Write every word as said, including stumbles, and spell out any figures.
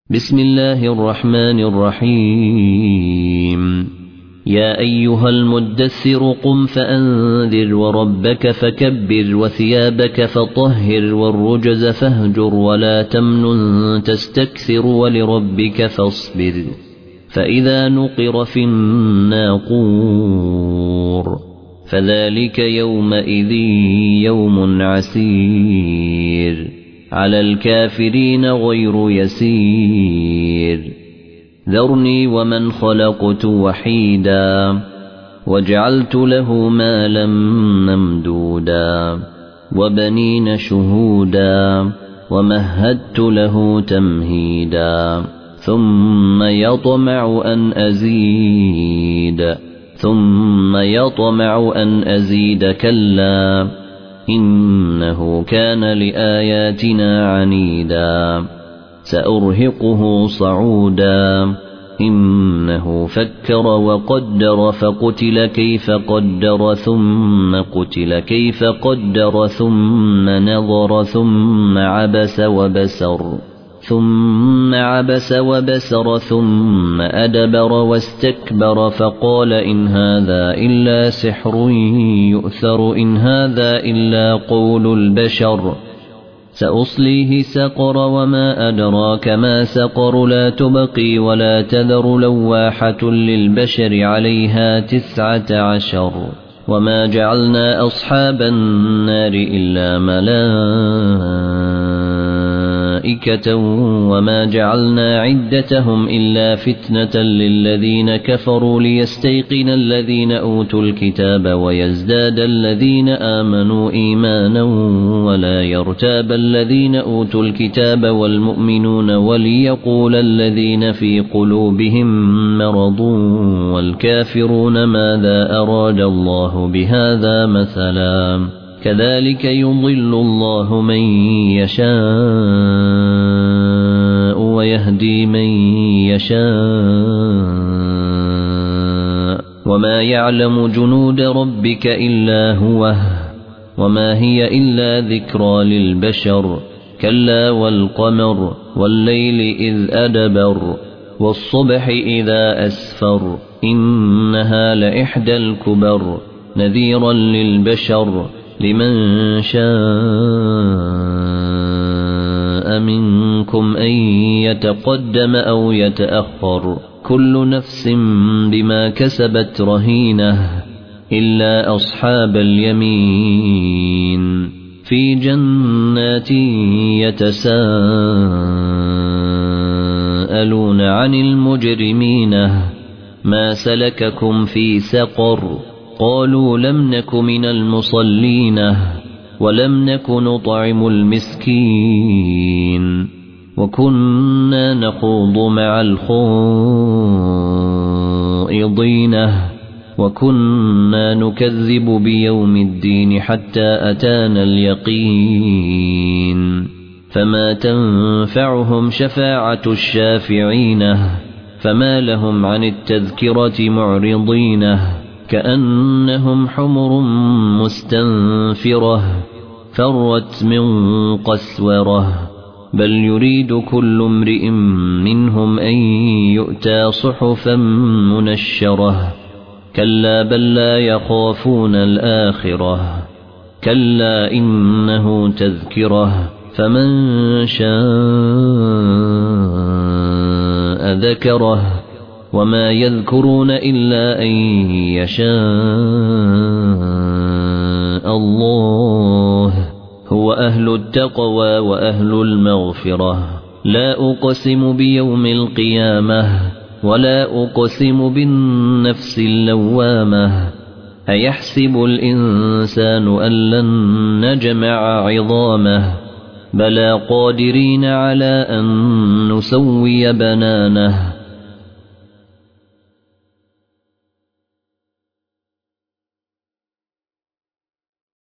بسم الله الرحمن الرحيم يا أيها المدثر قم فأنذر وربك فكبر وثيابك فطهر والرجز فاهجر ولا تمنن تستكثر ولربك فاصبر فإذا نقر في الناقور فذلك يومئذ يوم عسير على الكافرين غير يسير ذرني ومن خلقت وحيدا وجعلت له مالا ممدودا وبنين شهودا ومهدت له تمهيدا ثم يطمع أن أزيد ثم يطمع أن أزيد كلا إنه كان لآياتنا عنيدا سأرهقه صعودا إنه فكر وقدر فقتل كيف قدر ثم قتل كيف قدر ثم نظر ثم عبس وبسر ثم عبس وبسر ثم أدبر واستكبر فقال إن هذا إلا سحر يؤثر إن هذا إلا قول البشر سأصليه سقر وما أدراك ما سقر لا تبقي ولا تذر لواحة للبشر عليها تسعة عشر وما جعلنا أصحاب النار إلا ملائكة وما جعلنا عدتهم إلا فتنة للذين كفروا ليستيقن الذين أوتوا الكتاب ويزداد الذين آمنوا إيمانا ولا يرتاب الذين أوتوا الكتاب والمؤمنون وليقول الذين في قلوبهم مرض والكافرون ماذا أراد الله بهذا مثلا كذلك يضل الله من يشاء ويهدي من يشاء وما يعلم جنود ربك إلا هو وما هي إلا ذكرى للبشر كلا والقمر والليل إذ أدبر والصبح إذا أسفر إنها لإحدى الكبر نذيرا للبشر لمن شاء منكم أن يتقدم أو يتأخر كل نفس بما كسبت رهينة إلا أصحاب اليمين في جنات يتساءلون عن المجرمين ما سلككم في سقر قالوا لم نك من المصلين ولم نك نطعم المسكين وكنا نخوض مع الخائضين وكنا نكذب بيوم الدين حتى أتانا اليقين فما تنفعهم شفاعة الشافعين فما لهم عن التذكرة معرضين كأنهم حمر مستنفرة فرت من قسورة بل يريد كل امرئ منهم أن يؤتى صحفا منشرة كلا بل لا يخافون الآخرة كلا إنه تذكرة فمن شاء ذكره وما يذكرون إلا أن يشاء الله هو أهل التقوى وأهل المغفرة لا أقسم بيوم القيامة ولا أقسم بالنفس اللوامة أيحسب الإنسان أن لن نجمع عظامه بلى قادرين على أن نسوي بنانه